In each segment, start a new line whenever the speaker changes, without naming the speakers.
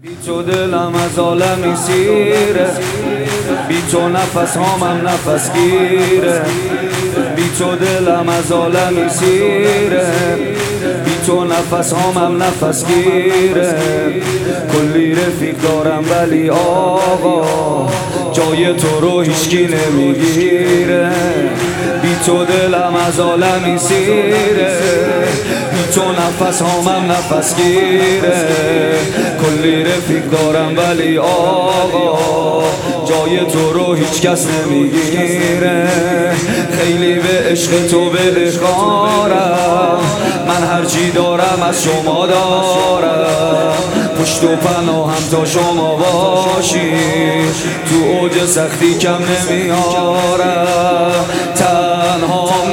بی تو دلم از عالمی سیره، بی تو نفس هامم نفس گیره. بی تو دلم از عالمی سیره، بی تو نفس هامم نفس گیره. کلی رفیق دارم ولی آقا جای تو رو هیچکی نمیگیره. بی تو دلم از عالمی سیره، بی تو نفس هامم نفس گیره. کلی رفیق دارم ولی آقا جای تو رو هیچ کس نمیگیره. خیلی به عشق تو بدهکارم، من هرچی دارم از شما دارم. پشت و پناهم تا شما باشی، تو اوج سختی کم نمیارم. تنهام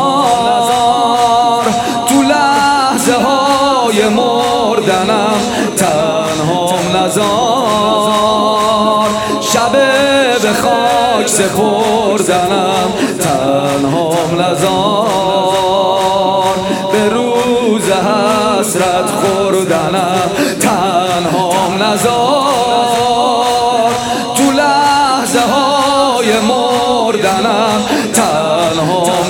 نذار تو لحظه های مردنم، تنهام نذار شب به خاک سپردنم، تنهام نذار به روز حسرت خوردنم، تنهام نذار تو لحظه های مردنم، تنهام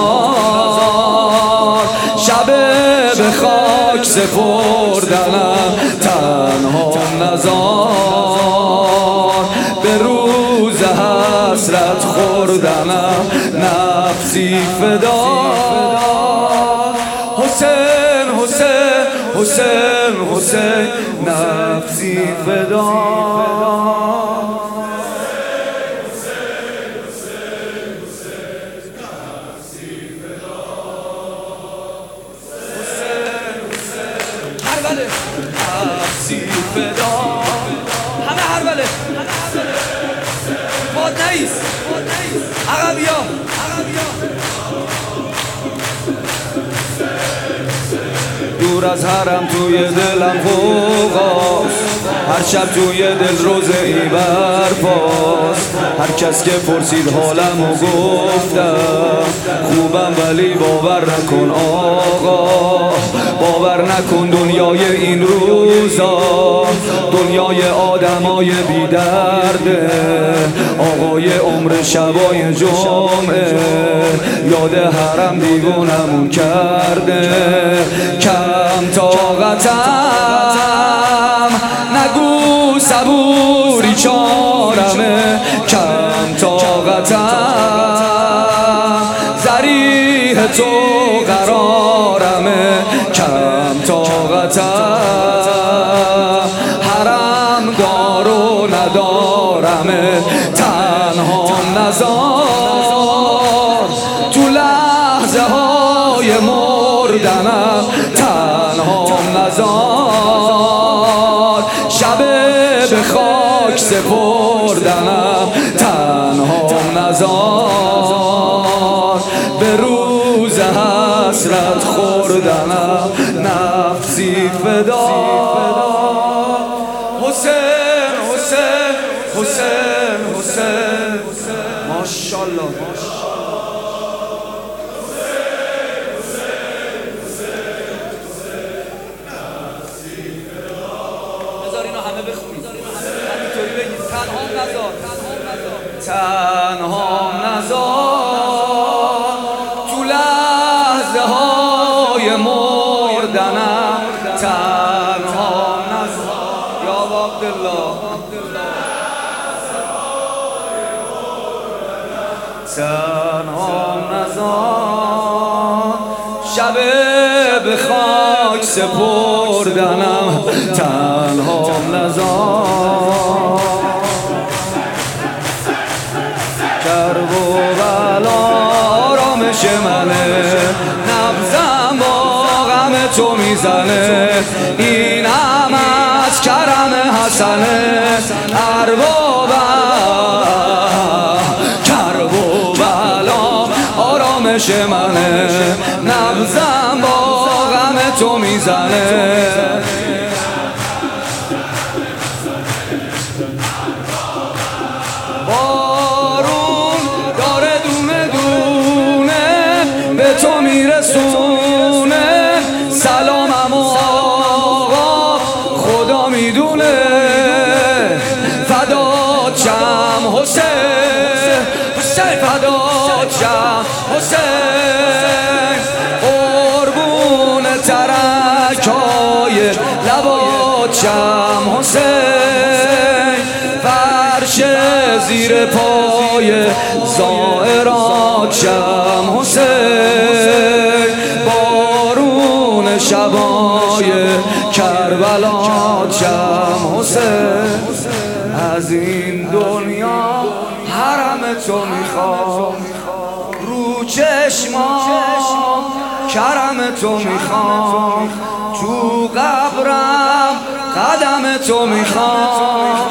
نذار شب به خاک سپردنم، تنهام نذار به روز حسرت خوردنم. نفسی فدا حسین حسین حسین حسین، نفسی فدا نفسی فدا. همه هر بله باد نیست عقبیا. دور از حرم توی دلم فوقاست، هر شب توی دل روزه ای برپاست. هر کس که پرسید حالمو گفتم خوبم ولی باور نکن آقا، باور نکن دنیای این روزا دنیای آدمای بی درده. آقای عمر شبای جمعه یاد حرم دیوونمون کرده. کم طاقتم نگو صبوری چارمه، کم طاقتم ذریح تو قرارمه، کم طاقتم حرم دار و ندارمه. تنهام نذار تو لحظه های مردنم، تنهام نذار شب به خاک سپردنم، تنهام نذار به روز حسرت خوردنم. نفسی فدا حسین حسین حسین حسین، ماشاءالله تنهام نذار تو لحظه های مردنم، تنهام نذار یا عبدالله، تنهام نذار شب به خاک سپردنم، تنهام نذار کرب و بلا آرامش منه، نبضم با غم تو میزنه. اینم از کرم حسنه اربابم، کرب و بلا آرامش منه، نبضم با غم تو میزنه. تو میرسونه سلامم آقا خدا میدونه. عباد شم حسین، فرش زیر پای زائرات شم حسین، بارون شبای کربلات شم حسین. از این دنیا حرم تو میخوام، رو چشمام کرم تو میخوام، تو قبرم قدم تو میخوام.